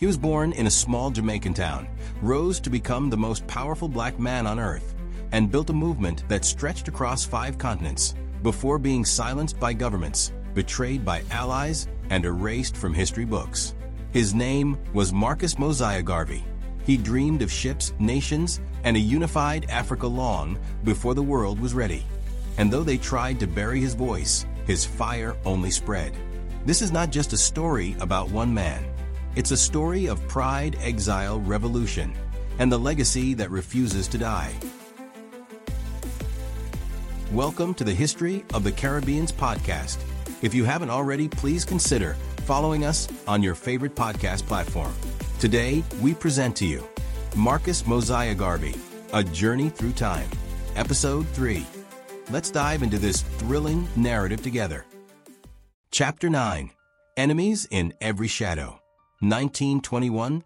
He was born in a small Jamaican town, rose to become the most powerful black man on earth, and built a movement that stretched across 5 continents before being silenced by governments, betrayed by allies, and erased from history books. His name was Marcus Mosiah Garvey. He dreamed of ships, nations, and a unified Africa long before the world was ready. And though they tried to bury his voice, his fire only spread. This is not just a story about one man. It's a story of pride, exile, revolution, and the legacy that refuses to die. Welcome to the History of the Caribbean's podcast. If you haven't already, please consider following us on your favorite podcast platform. Today, we present to you Marcus Mosiah Garvey, A Journey Through Time, Episode 3. Let's dive into this thrilling narrative together. Chapter 9, Enemies in Every Shadow, 1921 to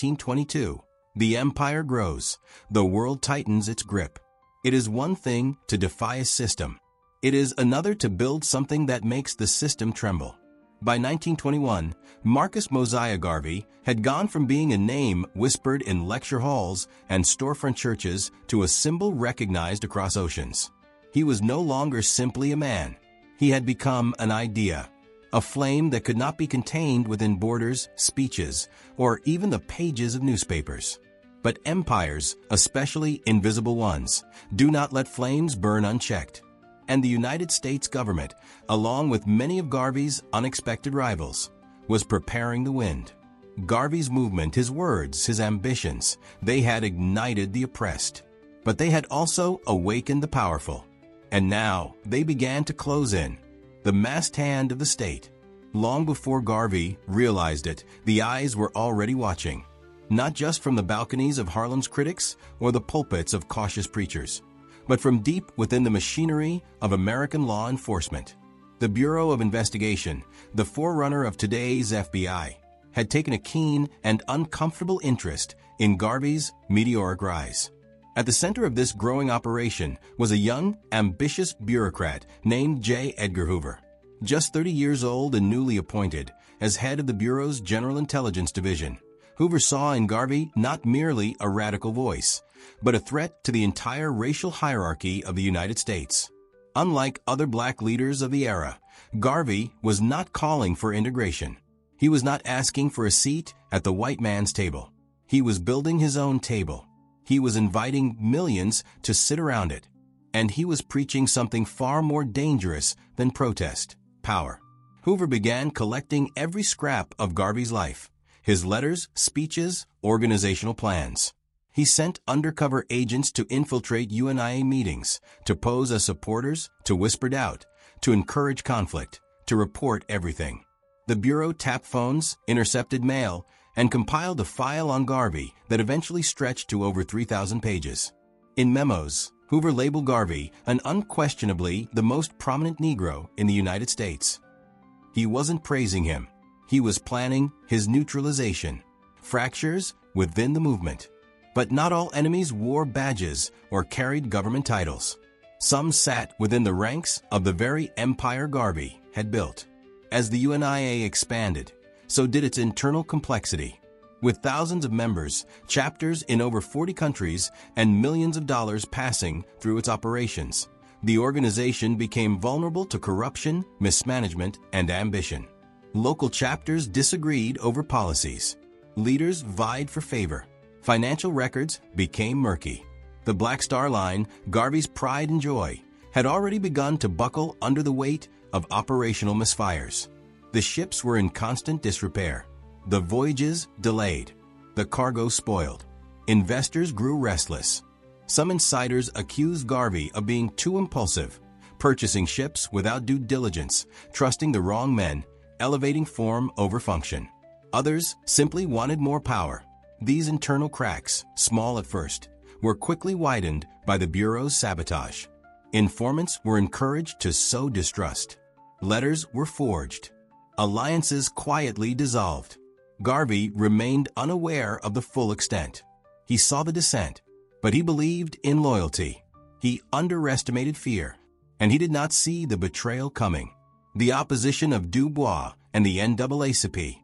1922. The empire grows. The world tightens its grip. It is one thing to defy a system. It is another to build something that makes the system tremble. By 1921, Marcus Mosiah Garvey had gone from being a name whispered in lecture halls and storefront churches to a symbol recognized across oceans. He was no longer simply a man. He had become an idea, a flame that could not be contained within borders, speeches, or even the pages of newspapers. But empires, especially invisible ones, do not let flames burn unchecked. And the United States government, along with many of Garvey's unexpected rivals, was preparing the wind. Garvey's movement, his words, his ambitions, they had ignited the oppressed. But they had also awakened the powerful. And now they began to close in, the masked hand of the state. Long before Garvey realized it, the eyes were already watching, not just from the balconies of Harlem's critics or the pulpits of cautious preachers, but from deep within the machinery of American law enforcement. The Bureau of Investigation, the forerunner of today's FBI, had taken a keen and uncomfortable interest in Garvey's meteoric rise. At the center of this growing operation was a young, ambitious bureaucrat named J. Edgar Hoover. Just 30 years old and newly appointed as head of the Bureau's General Intelligence Division, Hoover saw in Garvey not merely a radical voice, but a threat to the entire racial hierarchy of the United States. Unlike other black leaders of the era, Garvey was not calling for integration. He was not asking for a seat at the white man's table. He was building his own table. He was inviting millions to sit around it. And he was preaching something far more dangerous than protest: power. Hoover began collecting every scrap of Garvey's life: his letters, speeches, organizational plans. He sent undercover agents to infiltrate UNIA meetings, to pose as supporters, to whisper doubt, to encourage conflict, to report everything. The Bureau tapped phones, intercepted mail, and compiled a file on Garvey that eventually stretched to over 3,000 pages. In memos, Hoover labeled Garvey an unquestionably the most prominent Negro in the United States. He wasn't praising him. He was planning his neutralization, fractures within the movement. But not all enemies wore badges or carried government titles. Some sat within the ranks of the very empire Garvey had built. As the UNIA expanded, so did its internal complexity. With thousands of members, chapters in over 40 countries, and millions of dollars passing through its operations, the organization became vulnerable to corruption, mismanagement, and ambition. Local chapters disagreed over policies. Leaders vied for favor. Financial records became murky. The Black Star Line, Garvey's pride and joy, had already begun to buckle under the weight of operational misfires. The ships were in constant disrepair. The voyages delayed. The cargo spoiled. Investors grew restless. Some insiders accused Garvey of being too impulsive, purchasing ships without due diligence, trusting the wrong men, elevating form over function. Others simply wanted more power. These internal cracks, small at first, were quickly widened by the Bureau's sabotage. Informants were encouraged to sow distrust. Letters were forged. Alliances quietly dissolved. Garvey remained unaware of the full extent. He saw the descent, but he believed in loyalty. He underestimated fear, and he did not see the betrayal coming. The opposition of Du Bois and the NAACP,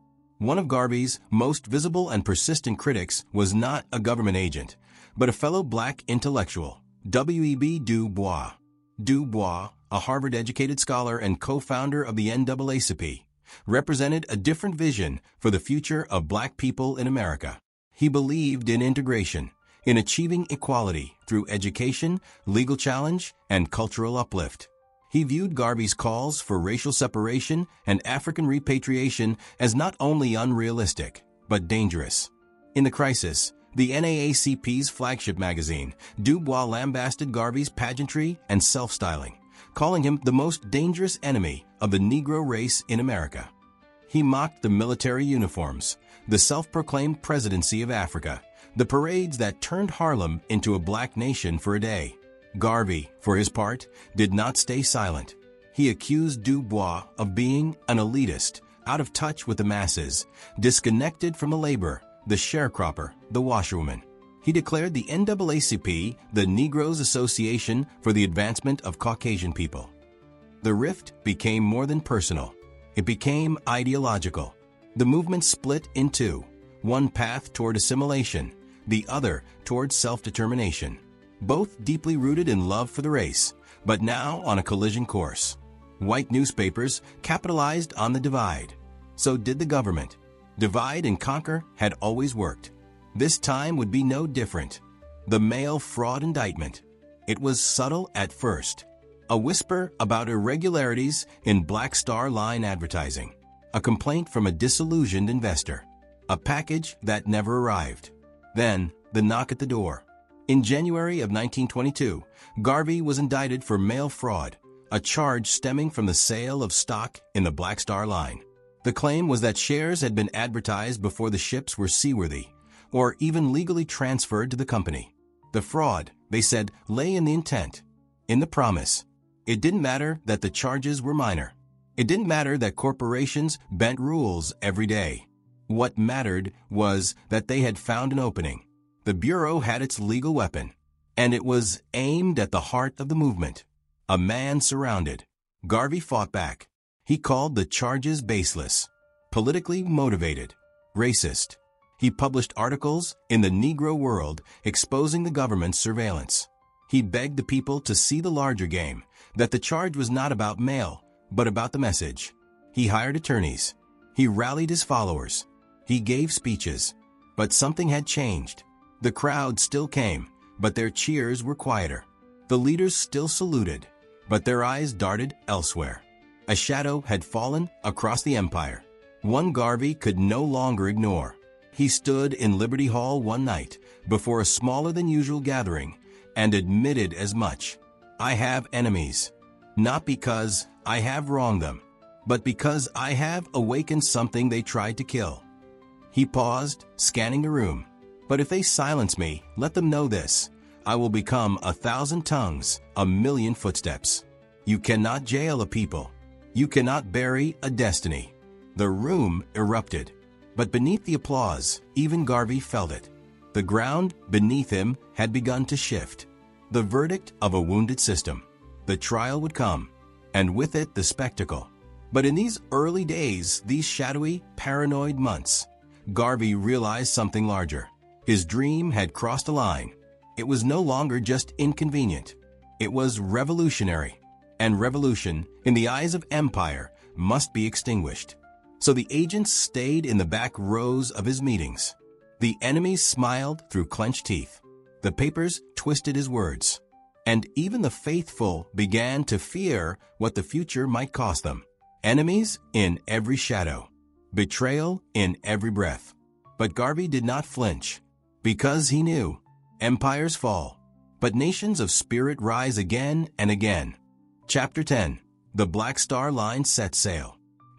One of Garvey's most visible and persistent critics was not a government agent, but a fellow black intellectual, W.E.B. Du Bois. Du Bois, a Harvard-educated scholar and co-founder of the NAACP, represented a different vision for the future of black people in America. He believed in integration, in achieving equality through education, legal challenge, and cultural uplift. He viewed Garvey's calls for racial separation and African repatriation as not only unrealistic, but dangerous. In the crisis, the NAACP's flagship magazine, Du Bois lambasted Garvey's pageantry and self-styling, calling him the most dangerous enemy of the Negro race in America. He mocked the military uniforms, the self-proclaimed presidency of Africa, the parades that turned Harlem into a black nation for a day. Garvey, for his part, did not stay silent. He accused Du Bois of being an elitist, out of touch with the masses, disconnected from the labor, the sharecropper, the washerwoman. He declared the NAACP the Negroes Association for the Advancement of Caucasian People. The rift became more than personal. It became ideological. The movement split in two, one path toward assimilation, the other toward self-determination. Both deeply rooted in love for the race, but now on a collision course. White newspapers capitalized on the divide. So did the government. Divide and conquer had always worked. This time would be no different. The mail fraud indictment. It was subtle at first. A whisper about irregularities in Black Star Line advertising. A complaint from a disillusioned investor. A package that never arrived. Then, the knock at the door. In January of 1922, Garvey was indicted for mail fraud, a charge stemming from the sale of stock in the Black Star Line. The claim was that shares had been advertised before the ships were seaworthy, or even legally transferred to the company. The fraud, they said, lay in the intent, in the promise. It didn't matter that the charges were minor. It didn't matter that corporations bent rules every day. What mattered was that they had found an opening. The Bureau had its legal weapon, and it was aimed at the heart of the movement. A man surrounded. Garvey fought back. He called the charges baseless, politically motivated, racist. He published articles in the Negro World exposing the government's surveillance. He begged the people to see the larger game, that the charge was not about mail, but about the message. He hired attorneys. He rallied his followers. He gave speeches. But something had changed. The crowd still came, but their cheers were quieter. The leaders still saluted, but their eyes darted elsewhere. A shadow had fallen across the empire. One Garvey could no longer ignore. He stood in Liberty Hall one night before a smaller-than-usual gathering and admitted as much. I have enemies, not because I have wronged them, but because I have awakened something they tried to kill. He paused, scanning the room. But if they silence me, let them know this. I will become 1,000 tongues, 1,000,000 footsteps. You cannot jail a people. You cannot bury a destiny. The room erupted. But beneath the applause, even Garvey felt it. The ground beneath him had begun to shift. The verdict of a wounded system. The trial would come, and with it the spectacle. But in these early days, these shadowy, paranoid months, Garvey realized something larger. His dream had crossed a line. It was no longer just inconvenient. It was revolutionary. And revolution, in the eyes of empire, must be extinguished. So the agents stayed in the back rows of his meetings. The enemies smiled through clenched teeth. The papers twisted his words. And even the faithful began to fear what the future might cost them. Enemies in every shadow. Betrayal in every breath. But Garvey did not flinch. Because he knew, empires fall, but nations of spirit rise again and again. Chapter 10. The Black Star Line Set Sail.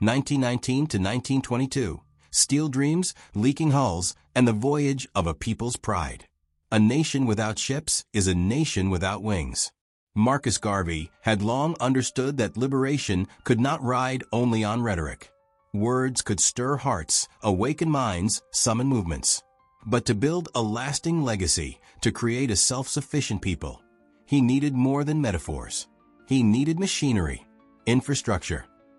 1919 to 1922. Steel dreams, leaking hulls, and the voyage of a people's pride. A nation without ships is a nation without wings. Marcus Garvey had long understood that liberation could not ride only on rhetoric. Words could stir hearts, awaken minds, summon movements. But to build a lasting legacy, to create a self-sufficient people, he needed more than metaphors. He needed machinery, infrastructure,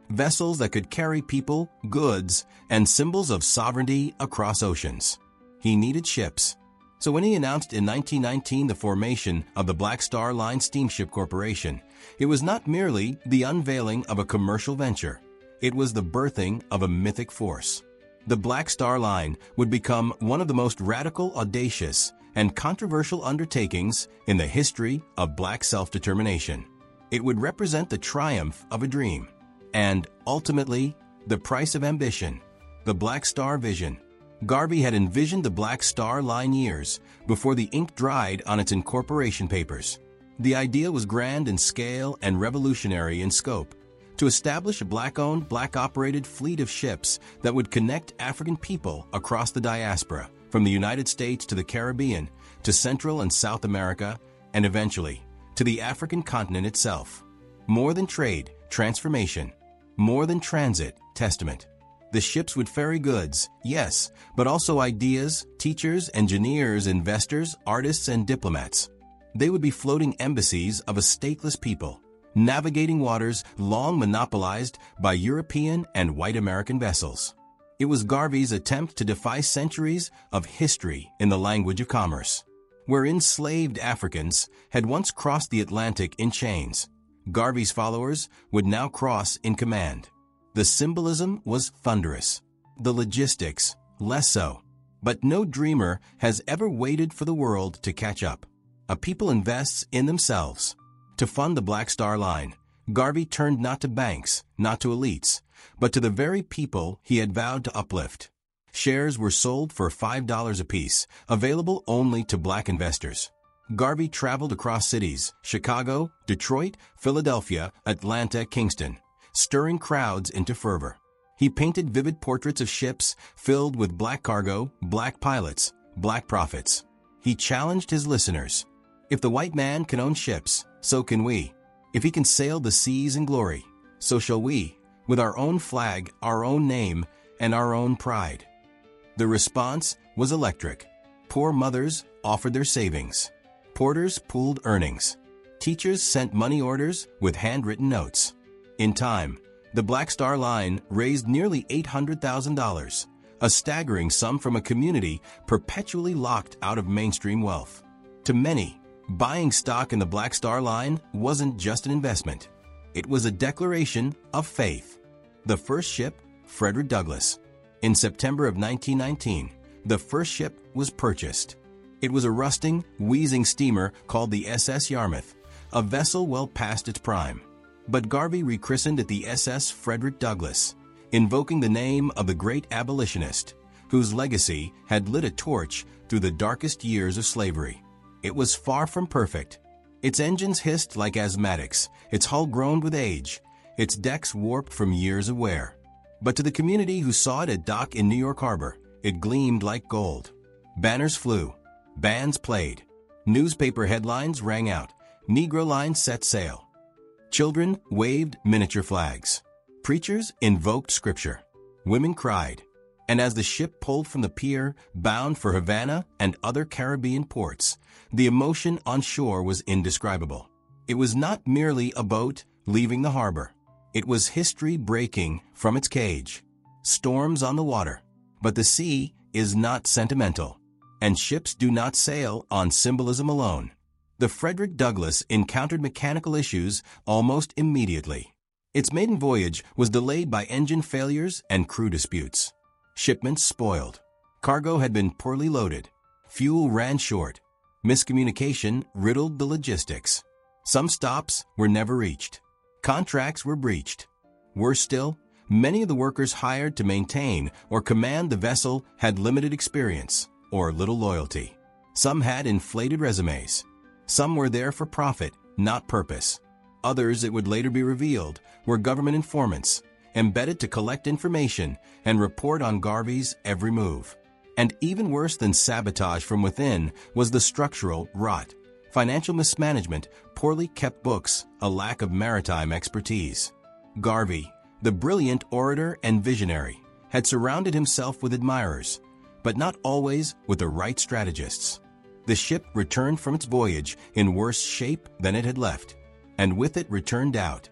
vessels that could carry people, goods, and symbols of sovereignty across oceans. He needed ships. So when he announced in 1919 the formation of the Black Star Line Steamship Corporation, it was not merely the unveiling of a commercial venture. It was the birthing of a mythic force. The Black Star Line would become one of the most radical, audacious, and controversial undertakings in the history of black self-determination. It would represent the triumph of a dream and, ultimately, the price of ambition, the Black Star vision. Garvey had envisioned the Black Star Line years before the ink dried on its incorporation papers. The idea was grand in scale and revolutionary in scope: to establish a black-owned, black-operated fleet of ships that would connect African people across the diaspora, from the United States to the Caribbean, to Central and South America, and eventually to the African continent itself. More than trade, transformation. More than transit, testament. The ships would ferry goods, yes, but also ideas, teachers, engineers, investors, artists, and diplomats. They would be floating embassies of a stateless people, navigating waters long monopolized by European and white American vessels. It was Garvey's attempt to defy centuries of history in the language of commerce. Where enslaved Africans had once crossed the Atlantic in chains, Garvey's followers would now cross in command. The symbolism was thunderous, the logistics less so. But no dreamer has ever waited for the world to catch up. A people invests in themselves. To fund the Black Star Line, Garvey turned not to banks, not to elites, but to the very people he had vowed to uplift. Shares were sold for $5 apiece, available only to black investors. Garvey traveled across cities: Chicago, Detroit, Philadelphia, Atlanta, Kingston, stirring crowds into fervor. He painted vivid portraits of ships filled with black cargo, black pilots, black profits. He challenged his listeners: if the white man can own ships, so can we. If he can sail the seas in glory, so shall we, with our own flag, our own name, and our own pride. The response was electric. Poor mothers offered their savings. Porters pooled earnings. Teachers sent money orders with handwritten notes. In time, the Black Star Line raised nearly $800,000, a staggering sum from a community perpetually locked out of mainstream wealth. To many, buying stock in the Black Star Line wasn't just an investment. It was a declaration of faith. The first ship, Frederick Douglass. In September of 1919, the first ship was purchased. It was a rusting, wheezing steamer called the SS Yarmouth, a vessel well past its prime. But Garvey rechristened it the SS Frederick Douglass, invoking the name of the great abolitionist, whose legacy had lit a torch through the darkest years of slavery. It was far from perfect. Its engines hissed like asthmatics, its hull groaned with age, its decks warped from years of wear. But to the community who saw it at dock in New York Harbor, it gleamed like gold. Banners flew, bands played, newspaper headlines rang out, Negro lines set sail. Children waved miniature flags. Preachers invoked scripture. Women cried. And as the ship pulled from the pier, bound for Havana and other Caribbean ports, the emotion on shore was indescribable. It was not merely a boat leaving the harbor. It was history breaking from its cage. Storms on the water. But the sea is not sentimental, and ships do not sail on symbolism alone. The Frederick Douglass encountered mechanical issues almost immediately. Its maiden voyage was delayed by engine failures and crew disputes. Shipments spoiled. Cargo had been poorly loaded. Fuel ran short. Miscommunication riddled the logistics. Some stops were never reached. Contracts were breached. Worse still, many of the workers hired to maintain or command the vessel had limited experience or little loyalty. Some had inflated resumes. Some were there for profit, not purpose. Others, it would later be revealed, were government informants, embedded to collect information and report on Garvey's every move. And even worse than sabotage from within was the structural rot, financial mismanagement, poorly kept books, a lack of maritime expertise. Garvey, the brilliant orator and visionary, had surrounded himself with admirers, but not always with the right strategists. The ship returned from its voyage in worse shape than it had left, and with it returned doubt.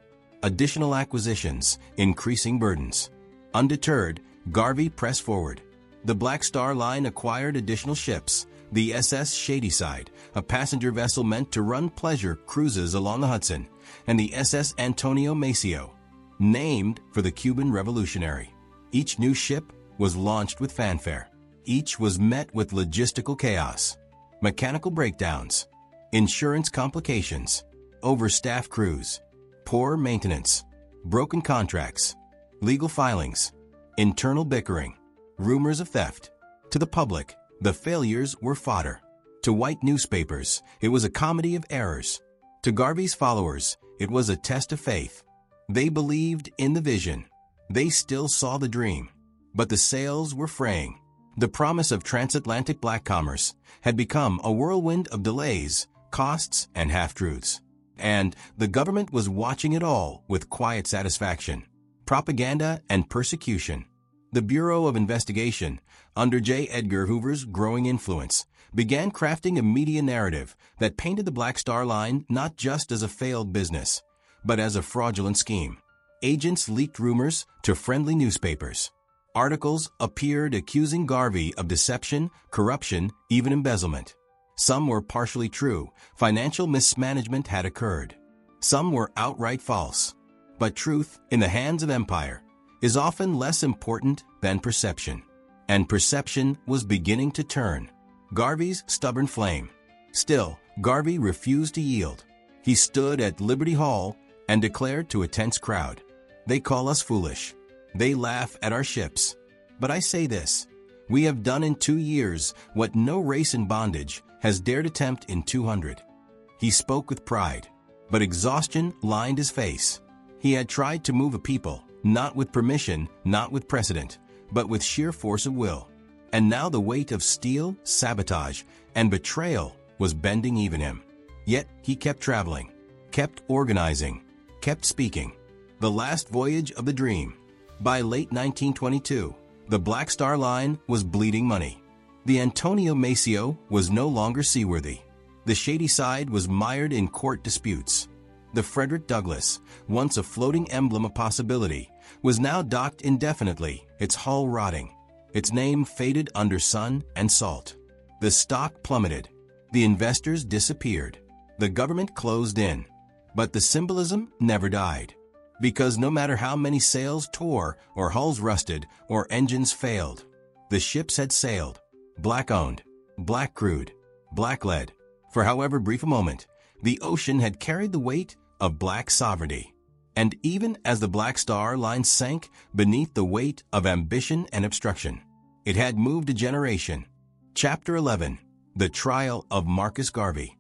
additional acquisitions, increasing burdens. Undeterred, Garvey pressed forward. The Black Star Line acquired additional ships, the SS Shadyside, a passenger vessel meant to run pleasure cruises along the Hudson, and the SS Antonio Maceo, named for the Cuban revolutionary. Each new ship was launched with fanfare. Each was met with logistical chaos, mechanical breakdowns, insurance complications, overstaffed crews, poor maintenance, broken contracts, legal filings, internal bickering, rumors of theft. To the public, the failures were fodder. To white newspapers, it was a comedy of errors. To Garvey's followers, it was a test of faith. They believed in the vision. They still saw the dream. But the sails were fraying. The promise of transatlantic black commerce had become a whirlwind of delays, costs, and half-truths. And the government was watching it all with quiet satisfaction. Propaganda and persecution. The Bureau of Investigation, under J. Edgar Hoover's growing influence, began crafting a media narrative that painted the Black Star Line not just as a failed business, but as a fraudulent scheme. Agents leaked rumors to friendly newspapers. Articles appeared accusing Garvey of deception, corruption, even embezzlement. Some were partially true. Financial mismanagement had occurred. Some were outright false. But truth, in the hands of empire, is often less important than perception. And perception was beginning to turn. Garvey's stubborn flame. Still, Garvey refused to yield. He stood at Liberty Hall and declared to a tense crowd, "They call us foolish. They laugh at our ships. But I say this, we have done in 2 years what no race in bondage has dared attempt in 200. He spoke with pride, but exhaustion lined his face. He had tried to move a people, not with permission, not with precedent, but with sheer force of will. And now the weight of steel, sabotage, and betrayal was bending even him. Yet he kept traveling, kept organizing, kept speaking. The last voyage of the dream. By late 1922, the Black Star Line was bleeding money. The Antonio Maceo was no longer seaworthy. The Shadyside was mired in court disputes. The Frederick Douglass, once a floating emblem of possibility, was now docked indefinitely, its hull rotting. Its name faded under sun and salt. The stock plummeted. The investors disappeared. The government closed in. But the symbolism never died. Because no matter how many sails tore, or hulls rusted, or engines failed, the ships had sailed. Black-owned, black-crewed, black-led. For however brief a moment, the ocean had carried the weight of black sovereignty. And even as the Black Star Line sank beneath the weight of ambition and obstruction, it had moved a generation. Chapter 11. The Trial of Marcus Garvey,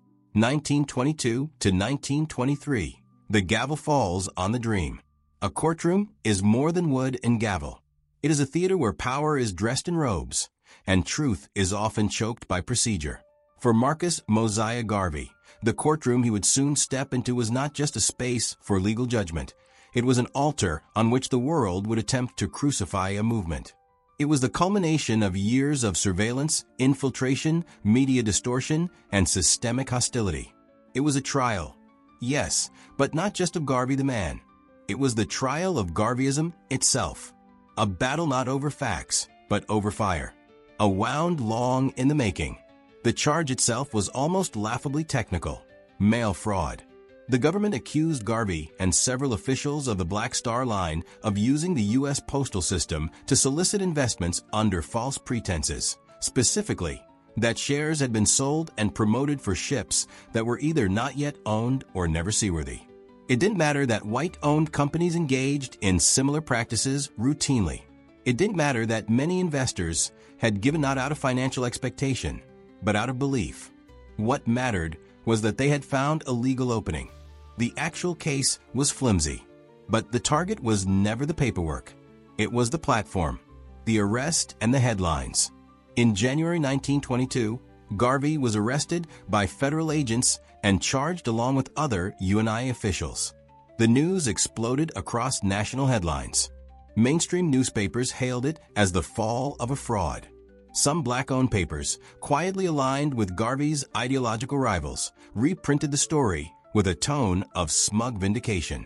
1922 to 1923. The gavel falls on the dream. A courtroom is more than wood and gavel. It is a theater where power is dressed in robes, and truth is often choked by procedure. For Marcus Mosiah Garvey, the courtroom he would soon step into was not just a space for legal judgment. It was an altar on which the world would attempt to crucify a movement. It was the culmination of years of surveillance, infiltration, media distortion, and systemic hostility. It was a trial. Yes, but not just of Garvey the man. It was the trial of Garveyism itself. A battle not over facts, but over fire. A wound long in the making. The charge itself was almost laughably technical. Mail fraud. The government accused Garvey and several officials of the Black Star Line of using the U.S. postal system to solicit investments under false pretenses. Specifically, that shares had been sold and promoted for ships that were either not yet owned or never seaworthy. It didn't matter that white-owned companies engaged in similar practices routinely. It didn't matter that many investors had given not out of financial expectation, but out of belief. What mattered was that they had found a legal opening. The actual case was flimsy, but the target was never the paperwork. It was the platform, the arrest, and the headlines. In January 1922, Garvey was arrested by federal agents and charged along with other UNI officials. The news exploded across national headlines. Mainstream newspapers hailed it as the fall of a fraud. Some black-owned papers, quietly aligned with Garvey's ideological rivals, reprinted the story with a tone of smug vindication.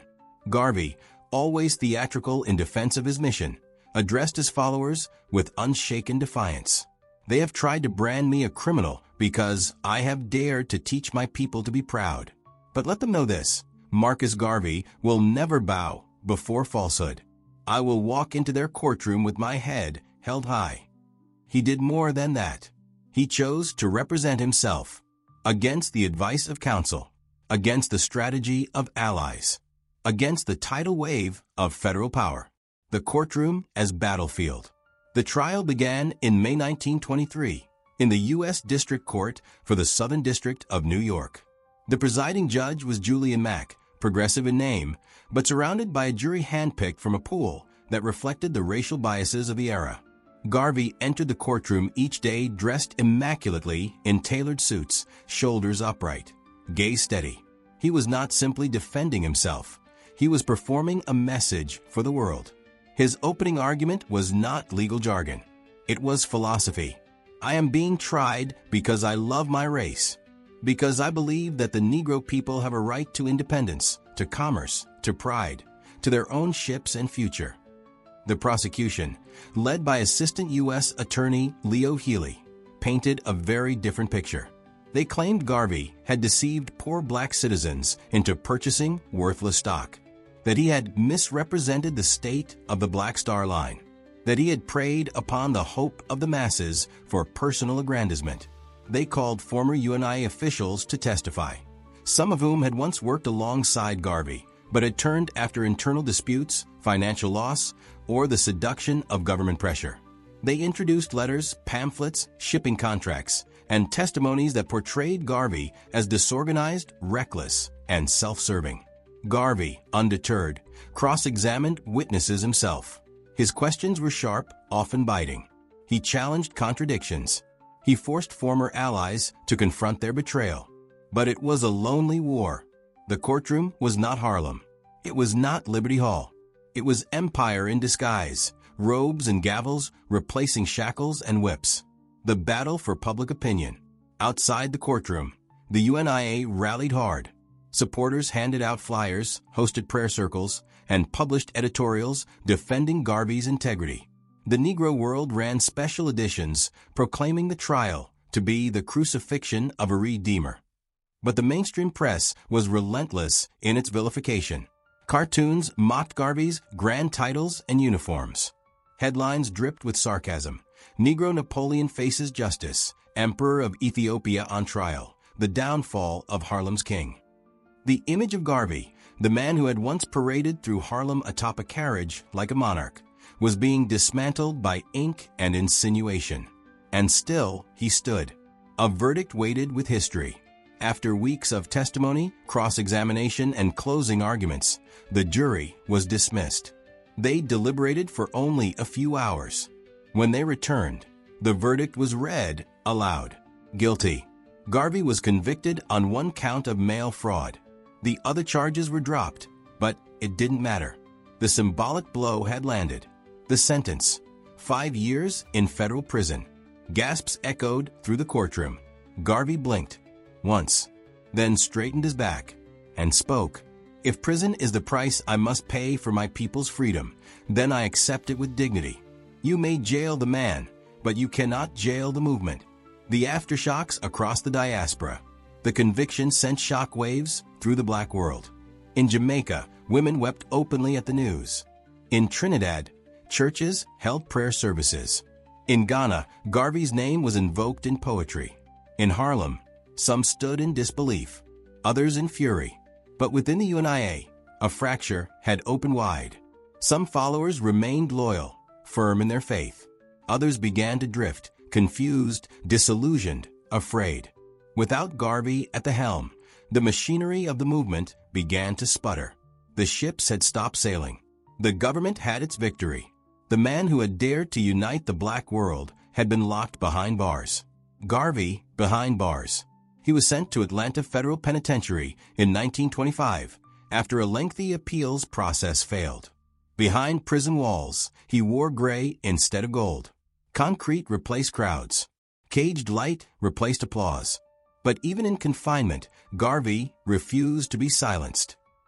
Garvey, always theatrical in defense of his mission, addressed his followers with unshaken defiance. They have tried to brand me a criminal because I have dared to teach my people to be proud. But let them know this: Marcus Garvey will never bow before falsehood. I will walk into their courtroom with my head held high. He did more than that. He chose to represent himself against the advice of counsel, against the strategy of allies, against the tidal wave of federal power. The courtroom as battlefield. The trial began in May 1923 in the U.S. District Court for the Southern District of New York. The presiding judge was Julian Mack, progressive in name, but surrounded by a jury handpicked from a pool that reflected the racial biases of the era. Garvey entered the courtroom each day dressed immaculately in tailored suits, shoulders upright, gaze steady. He was not simply defending himself. He was performing a message for the world. His opening argument was not legal jargon. It was philosophy. I am being tried because I love my race, because I believe that the Negro people have a right to independence, to commerce, to pride, to their own ships and future. The prosecution, led by Assistant U.S. Attorney Leo Healy, painted a very different picture. They claimed Garvey had deceived poor black citizens into purchasing worthless stock, that he had misrepresented the state of the Black Star Line, that he had preyed upon the hope of the masses for personal aggrandizement. They called former UNIA officials to testify, some of whom had once worked alongside Garvey, but had turned after internal disputes, financial loss, or the seduction of government pressure. They introduced letters, pamphlets, shipping contracts, and testimonies that portrayed Garvey as disorganized, reckless, and self-serving. Garvey, undeterred, cross-examined witnesses himself. His questions were sharp, often biting. He challenged contradictions. He forced former allies to confront their betrayal. But it was a lonely war. The courtroom was not Harlem. It was not Liberty Hall. It was empire in disguise, robes and gavels replacing shackles and whips. The battle for public opinion. Outside the courtroom, the UNIA rallied hard. Supporters handed out flyers, hosted prayer circles, and published editorials defending Garvey's integrity. The Negro World ran special editions proclaiming the trial to be the crucifixion of a redeemer. But the mainstream press was relentless in its vilification. Cartoons mocked Garvey's grand titles and uniforms. Headlines dripped with sarcasm. Negro Napoleon faces justice. Emperor of Ethiopia on trial. The downfall of Harlem's king. The image of Garvey, the man who had once paraded through Harlem atop a carriage like a monarch, was being dismantled by ink and insinuation. And still he stood. A verdict waited with history. After weeks of testimony, cross-examination, and closing arguments, the jury was dismissed. They deliberated for only a few hours. When they returned, the verdict was read aloud. Guilty. Garvey was convicted on one count of mail fraud. The other charges were dropped, but it didn't matter. The symbolic blow had landed. The sentence, 5 years in federal prison. Gasps echoed through the courtroom. Garvey blinked once, then straightened his back and spoke. If prison is the price I must pay for my people's freedom, then I accept it with dignity. You may jail the man, but you cannot jail the movement. The aftershocks across the diaspora. The conviction sent shockwaves through the black world. In Jamaica, women wept openly at the news. In Trinidad, churches held prayer services. In Ghana, Garvey's name was invoked in poetry. In Harlem, some stood in disbelief, others in fury. But within the UNIA, a fracture had opened wide. Some followers remained loyal, firm in their faith. Others began to drift, confused, disillusioned, afraid. Without Garvey at the helm, the machinery of the movement began to sputter. The ships had stopped sailing. The government had its victory. The man who had dared to unite the black world had been locked behind bars. Garvey behind bars. He was sent to Atlanta Federal Penitentiary in 1925 after a lengthy appeals process failed. Behind prison walls, he wore gray instead of gold. Concrete replaced crowds. Caged light replaced applause. But even in confinement, Garvey refused to be silenced.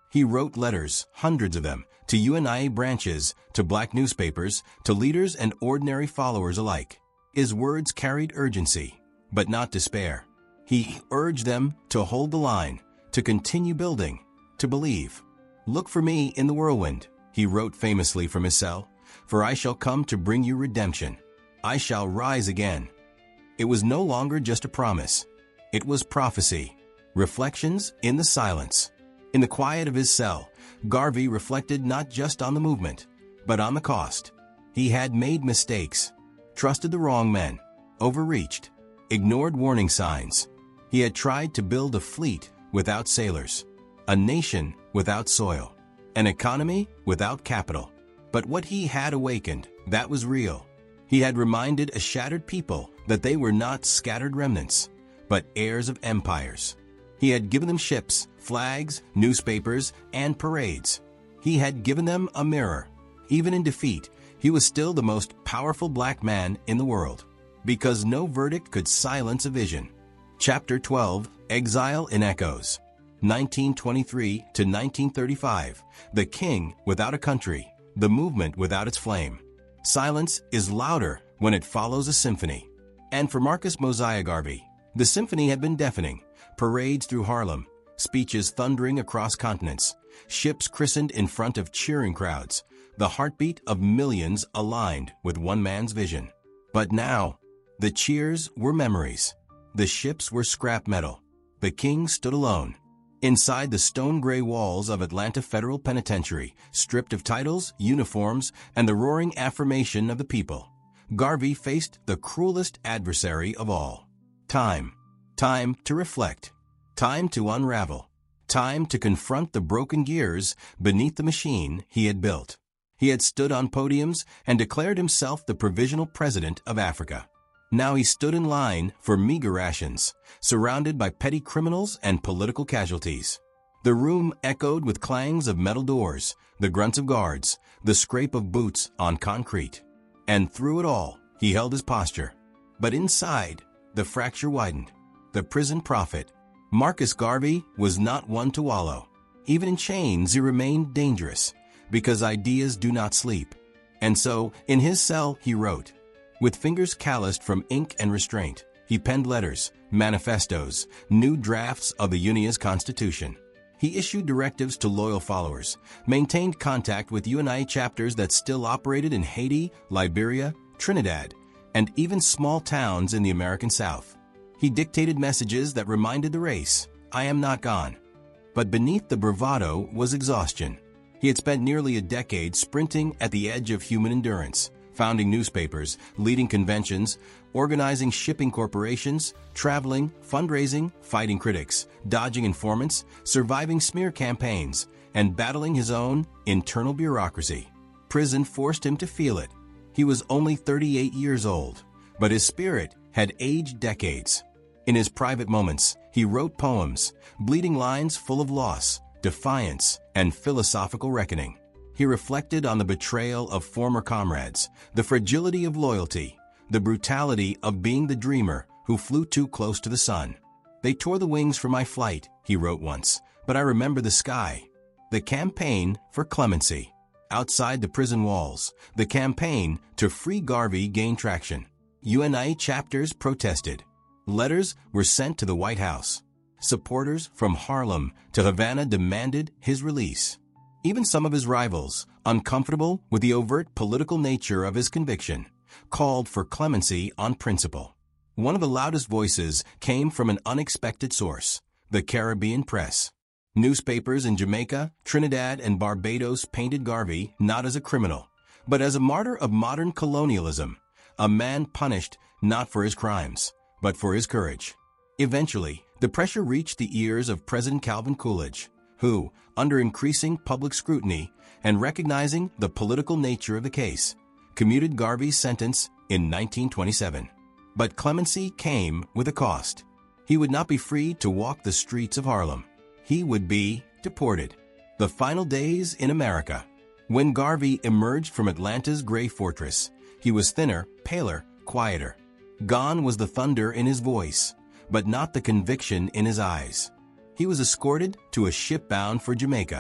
He wrote letters, hundreds of them, to UNIA branches, to black newspapers, to leaders and ordinary followers alike. His words carried urgency, but not despair. He urged them to hold the line, to continue building, to believe. "Look for me in the whirlwind," he wrote famously from his cell, "for I shall come to bring you redemption. I shall rise again." It was no longer just a promise. It was prophecy. Reflections in the silence. In the quiet of his cell, Garvey reflected not just on the movement, but on the cost. He had made mistakes, trusted the wrong men, overreached, ignored warning signs. He had tried to build a fleet without sailors, a nation without soil, an economy without capital. But what he had awakened, that was real. He had reminded a shattered people that they were not scattered remnants, but heirs of empires. He had given them ships, flags, newspapers, and parades. He had given them a mirror. Even in defeat, he was still the most powerful black man in the world, because no verdict could silence a vision. Chapter 12, Exile in Echoes. 1923 to 1935, the king without a country, the movement without its flame. Silence is louder when it follows a symphony. And for Marcus Mosiah Garvey, the symphony had been deafening. Parades through Harlem, speeches thundering across continents, ships christened in front of cheering crowds, the heartbeat of millions aligned with one man's vision. But now, the cheers were memories. The ships were scrap metal. The king stood alone. Inside the stone-gray walls of Atlanta Federal Penitentiary, stripped of titles, uniforms, and the roaring affirmation of the people, Garvey faced the cruelest adversary of all. Time. Time to reflect. Time to unravel. Time to confront the broken gears beneath the machine he had built. He had stood on podiums and declared himself the provisional president of Africa. Now he stood in line for meager rations, surrounded by petty criminals and political casualties. The room echoed with clangs of metal doors, the grunts of guards, the scrape of boots on concrete. And through it all, he held his posture. But inside, the fracture widened. The prison prophet, Marcus Garvey, was not one to wallow. Even in chains, he remained dangerous, because ideas do not sleep. And so, in his cell, he wrote. With fingers calloused from ink and restraint, he penned letters, manifestos, new drafts of the UNIA's constitution. He issued directives to loyal followers, maintained contact with UNIA chapters that still operated in Haiti, Liberia, Trinidad, and even small towns in the American South. He dictated messages that reminded the race, "I am not gone." But beneath the bravado was exhaustion. He had spent nearly a decade sprinting at the edge of human endurance, founding newspapers, leading conventions, organizing shipping corporations, traveling, fundraising, fighting critics, dodging informants, surviving smear campaigns, and battling his own internal bureaucracy. Prison forced him to feel it. He was only 38 years old, but his spirit had aged decades. In his private moments, he wrote poems, bleeding lines full of loss, defiance, and philosophical reckoning. He reflected on the betrayal of former comrades, the fragility of loyalty, the brutality of being the dreamer who flew too close to the sun. "They tore the wings from my flight," he wrote once, "but I remember the sky." The campaign for clemency. Outside the prison walls, the campaign to free Garvey gained traction. UNIA chapters protested. Letters were sent to the White House. Supporters from Harlem to Havana demanded his release. Even some of his rivals, uncomfortable with the overt political nature of his conviction, called for clemency on principle. One of the loudest voices came from an unexpected source, the Caribbean press. Newspapers in Jamaica, Trinidad, and Barbados painted Garvey not as a criminal, but as a martyr of modern colonialism, a man punished not for his crimes, but for his courage. Eventually, the pressure reached the ears of President Calvin Coolidge, who, under increasing public scrutiny and recognizing the political nature of the case, commuted Garvey's sentence in 1927. But clemency came with a cost. He would not be free to walk the streets of Harlem. He would be deported. The final days in America. When Garvey emerged from Atlanta's gray fortress, he was thinner, paler, quieter. Gone was the thunder in his voice, but not the conviction in his eyes. He was escorted to a ship bound for Jamaica,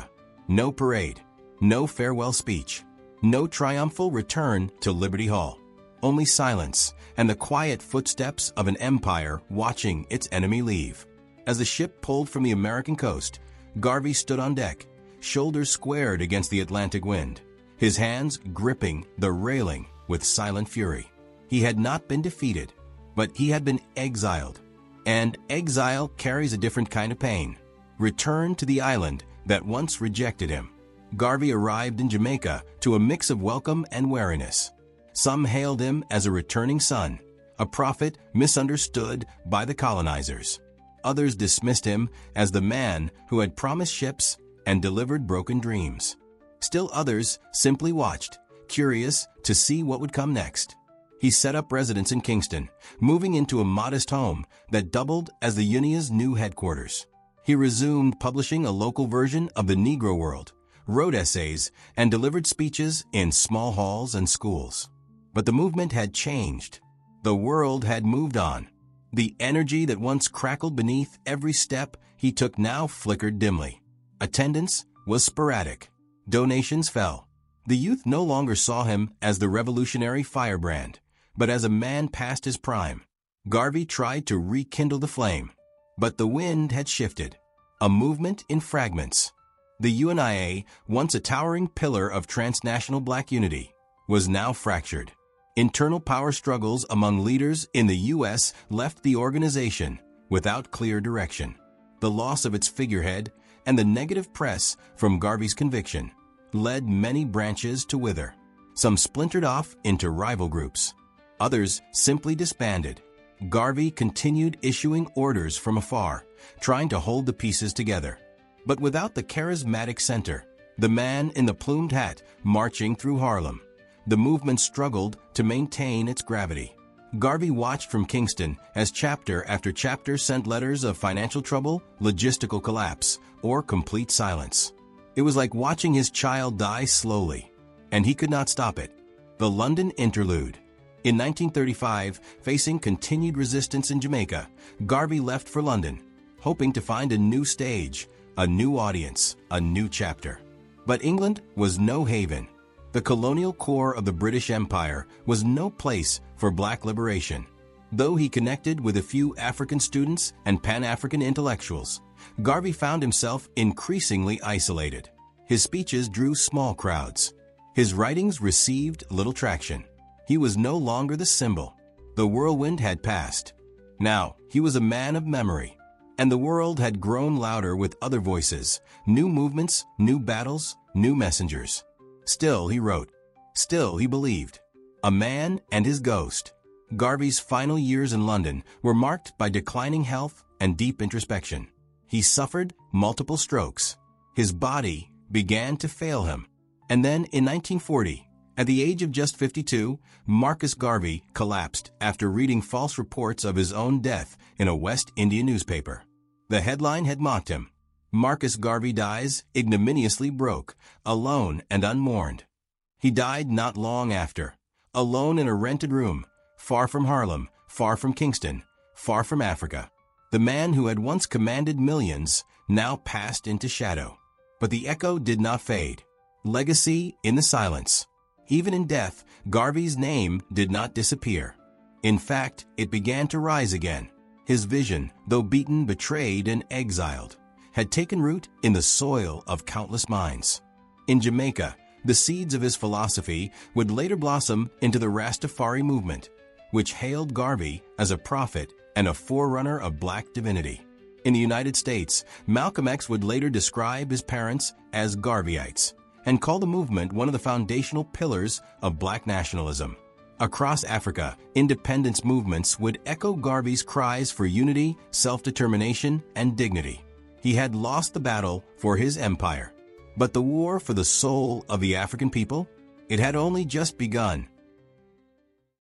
No parade, no farewell speech, no triumphal return to Liberty Hall. Only silence and the quiet footsteps of an empire watching its enemy leave. As the ship pulled from the American coast, Garvey stood on deck, shoulders squared against the Atlantic wind, his hands gripping the railing with silent fury. He had not been defeated, but he had been exiled. And exile carries a different kind of pain. Return to the island that once rejected him. Garvey arrived in Jamaica to a mix of welcome and wariness. Some hailed him as a returning son, a prophet misunderstood by the colonizers. Others dismissed him as the man who had promised ships and delivered broken dreams. Still others simply watched, curious to see what would come next. He set up residence in Kingston, moving into a modest home that doubled as the Unia's new headquarters. He resumed publishing a local version of the Negro World, wrote essays, and delivered speeches in small halls and schools. But the movement had changed. The world had moved on. The energy that once crackled beneath every step he took now flickered dimly. Attendance was sporadic. Donations fell. The youth no longer saw him as the revolutionary firebrand, but as a man past his prime. Garvey tried to rekindle the flame, but the wind had shifted. A movement in fragments. The UNIA, once a towering pillar of transnational black unity, was now fractured. Internal power struggles among leaders in the U.S. left the organization without clear direction. The loss of its figurehead and the negative press from Garvey's conviction led many branches to wither. Some splintered off into rival groups. Others simply disbanded. Garvey continued issuing orders from afar, trying to hold the pieces together. But without the charismatic center, the man in the plumed hat marching through Harlem, the movement struggled to maintain its gravity. Garvey watched from Kingston as chapter after chapter sent letters of financial trouble, logistical collapse, or complete silence. It was like watching his child die slowly, and he could not stop it. The London Interlude. In 1935, facing continued resistance in Jamaica, Garvey left for London, hoping to find a new stage, a new audience, a new chapter. But England was no haven. The colonial core of the British Empire was no place for black liberation. Though he connected with a few African students and Pan-African intellectuals, Garvey found himself increasingly isolated. His speeches drew small crowds. His writings received little traction. He was no longer the symbol. The whirlwind had passed. Now, he was a man of memory. And the world had grown louder with other voices, new movements, new battles, new messengers. Still he wrote. Still he believed. A man and his ghost. Garvey's final years in London were marked by declining health and deep introspection. He suffered multiple strokes. His body began to fail him. And then in 1940, at the age of just 52, Marcus Garvey collapsed after reading false reports of his own death in a West Indian newspaper. The headline had mocked him. Marcus Garvey dies ignominiously broke, alone and unmourned. He died not long after, alone in a rented room, far from Harlem, far from Kingston, far from Africa. The man who had once commanded millions now passed into shadow. But the echo did not fade. Legacy in the silence. Even in death, Garvey's name did not disappear. In fact, it began to rise again. His vision, though beaten, betrayed, and exiled, had taken root in the soil of countless minds. In Jamaica, the seeds of his philosophy would later blossom into the Rastafari movement, which hailed Garvey as a prophet and a forerunner of black divinity. In the United States, Malcolm X would later describe his parents as Garveyites and call the movement one of the foundational pillars of black nationalism. Across Africa, independence movements would echo Garvey's cries for unity, self-determination, and dignity. He had lost the battle for his empire, but the war for the soul of the African people, it had only just begun.